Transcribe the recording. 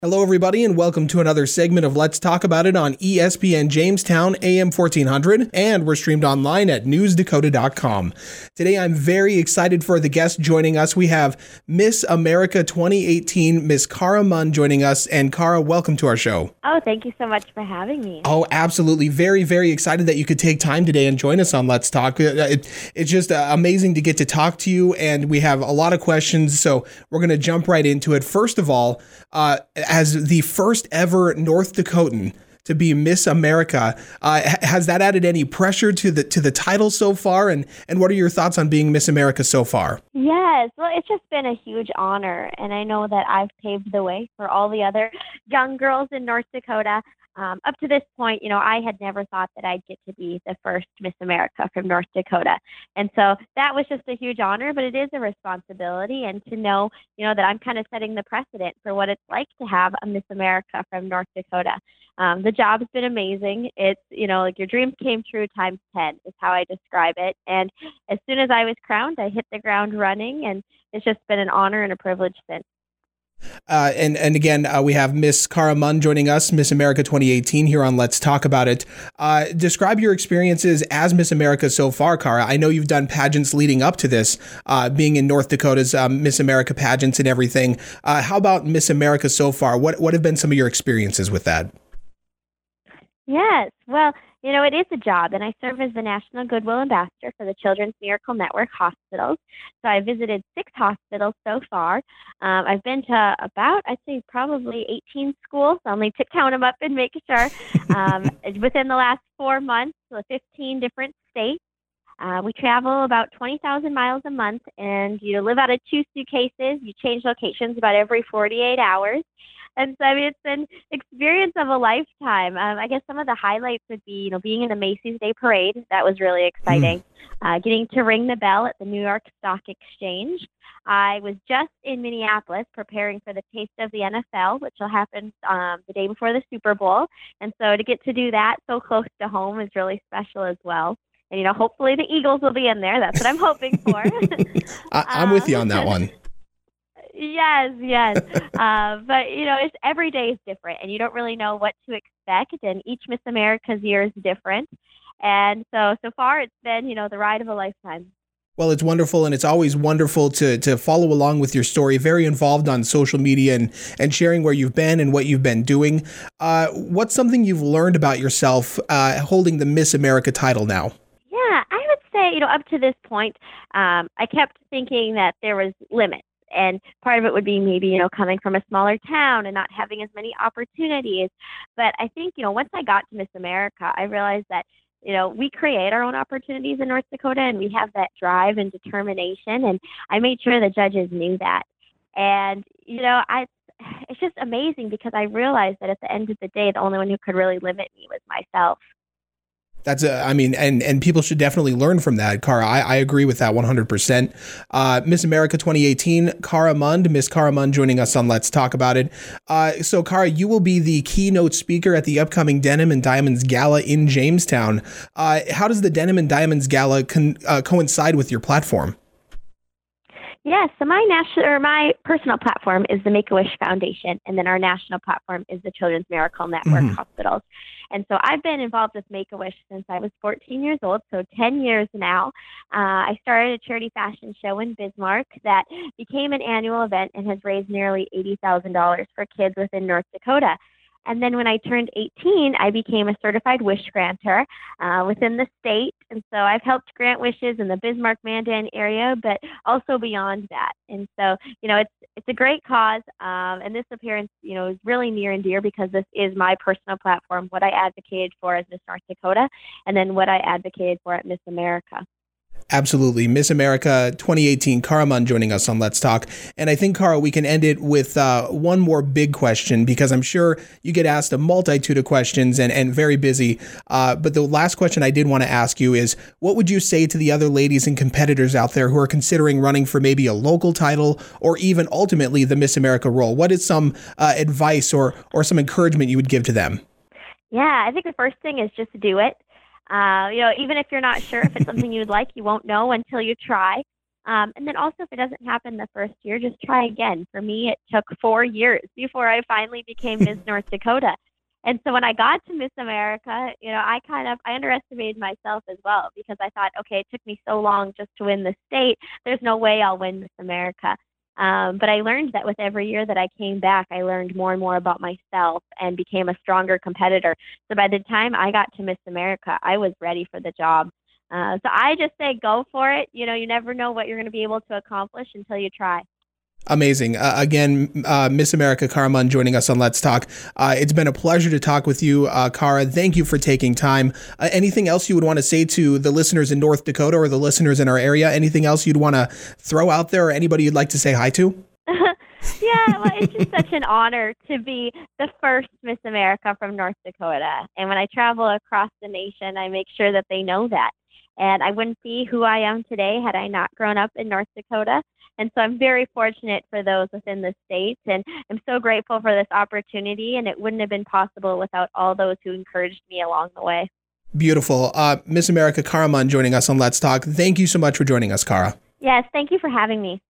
Hello, everybody, and welcome to another segment of Let's Talk About It on ESPN Jamestown, AM 1400, and we're streamed online at newsdakota.com. Today, I'm very excited for the guest joining us. We have Miss America 2018, Miss Cara Munn, joining us. And Cara, welcome to our show. Oh, thank you so much for having me. Oh, absolutely. Very, very excited that you could take time today and join us on Let's Talk. It's just amazing to get to talk to you, and we have a lot of questions, so we're going to jump right into it. First of all, as the first ever North Dakotan to be Miss America, has that added any pressure to the title so far? And what are your thoughts on being Miss America so far? Yes, well, it's just been a huge honor, and I know that I've paved the way for all the other young girls in North Dakota. Up to this point, I had never thought that I'd get to be the first Miss America from North Dakota. And so that was just a huge honor, but it is a responsibility. And to know, that I'm kind of setting the precedent for what it's like to have a Miss America from North Dakota. The job has been amazing. It's, like your dreams came true times 10 is how I describe it. And as soon as I was crowned, I hit the ground running, and it's just been an honor and a privilege since. And again, we have Miss Cara Munn joining us, Miss America 2018 here on Let's Talk About It. Describe your experiences as Miss America so far, Cara. I know you've done pageants leading up to this, being in North Dakota's Miss America pageants and everything. How about Miss America so far? What have been some of your experiences with that? Yes, well, it is a job, and I serve as the National Goodwill Ambassador for the Children's Miracle Network hospitals. So I visited 6 hospitals so far. I've been to about, I'd say, probably 18 schools. I'll need to count them up and make sure. Within the last 4 months, so 15 different states. We travel about 20,000 miles a month, and you live out of 2 suitcases. You change locations about every 48 hours. And so, it's an experience of a lifetime. I guess some of the highlights would be, being in the Macy's Day Parade. That was really exciting. Getting to ring the bell at the New York Stock Exchange. I was just in Minneapolis preparing for the Taste of the NFL, which will happen the day before the Super Bowl. And so to get to do that so close to home is really special as well. And, hopefully the Eagles will be in there. That's what I'm hoping for. I'm with you on that one. Yes. But, it's every day is different, and you don't really know what to expect, and each Miss America's year is different. And so far it's been, the ride of a lifetime. Well, it's wonderful, and it's always wonderful to follow along with your story. Very involved on social media and sharing where you've been and what you've been doing. What's something you've learned about yourself holding the Miss America title now? Yeah, I would say, up to this point, I kept thinking that there was limits. And part of it would be maybe, coming from a smaller town and not having as many opportunities. But I think, once I got to Miss America, I realized that, we create our own opportunities in North Dakota, and we have that drive and determination. And I made sure the judges knew that. And, it's just amazing because I realized that at the end of the day, the only one who could really limit me was myself. That's and people should definitely learn from that, Cara. I agree with that 100%. Miss America 2018, Cara Munn, Miss Cara Munn joining us on Let's Talk About It. So Cara, you will be the keynote speaker at the upcoming Denim and Diamonds Gala in Jamestown. How does the Denim and Diamonds Gala coincide with your platform? Yes, so my personal platform is the Make-A-Wish Foundation, and then our national platform is the Children's Miracle Network hospitals. And so I've been involved with Make-A-Wish since I was 14 years old, so 10 years now. I started a charity fashion show in Bismarck that became an annual event and has raised nearly $80,000 for kids within North Dakota. And then when I turned 18, I became a certified wish granter within the state. And so I've helped grant wishes in the Bismarck-Mandan area, but also beyond that. And so, it's a great cause. And this appearance, is really near and dear because this is my personal platform, what I advocated for as Miss North Dakota, and then what I advocated for at Miss America. Absolutely. Miss America 2018, Cara Munn joining us on Let's Talk. And I think, Cara, we can end it with one more big question, because I'm sure you get asked a multitude of questions and very busy. But the last question I did want to ask you is, what would you say to the other ladies and competitors out there who are considering running for maybe a local title or even ultimately the Miss America role? What is some advice or some encouragement you would give to them? Yeah, I think the first thing is just do it. Even if you're not sure if it's something you'd like, you won't know until you try. And then also, if it doesn't happen the first year, just try again. For me, it took 4 years before I finally became Miss North Dakota. And so when I got to Miss America, I underestimated myself as well because I thought, okay, it took me so long just to win the state. There's no way I'll win Miss America. But I learned that with every year that I came back, I learned more and more about myself and became a stronger competitor. So by the time I got to Miss America, I was ready for the job. So I just say go for it. You never know what you're going to be able to accomplish until you try. Amazing. Again, Miss America Cara Munn joining us on Let's Talk. It's been a pleasure to talk with you, Cara. Thank you for taking time. Anything else you would want to say to the listeners in North Dakota or the listeners in our area? Anything else you'd want to throw out there or anybody you'd like to say hi to? Yeah, well, it's just such an honor to be the first Miss America from North Dakota. And when I travel across the nation, I make sure that they know that. And I wouldn't be who I am today had I not grown up in North Dakota. And so I'm very fortunate for those within the state. And I'm so grateful for this opportunity. And it wouldn't have been possible without all those who encouraged me along the way. Beautiful. Miss America Cara Munn joining us on Let's Talk. Thank you so much for joining us, Cara. Yes, thank you for having me.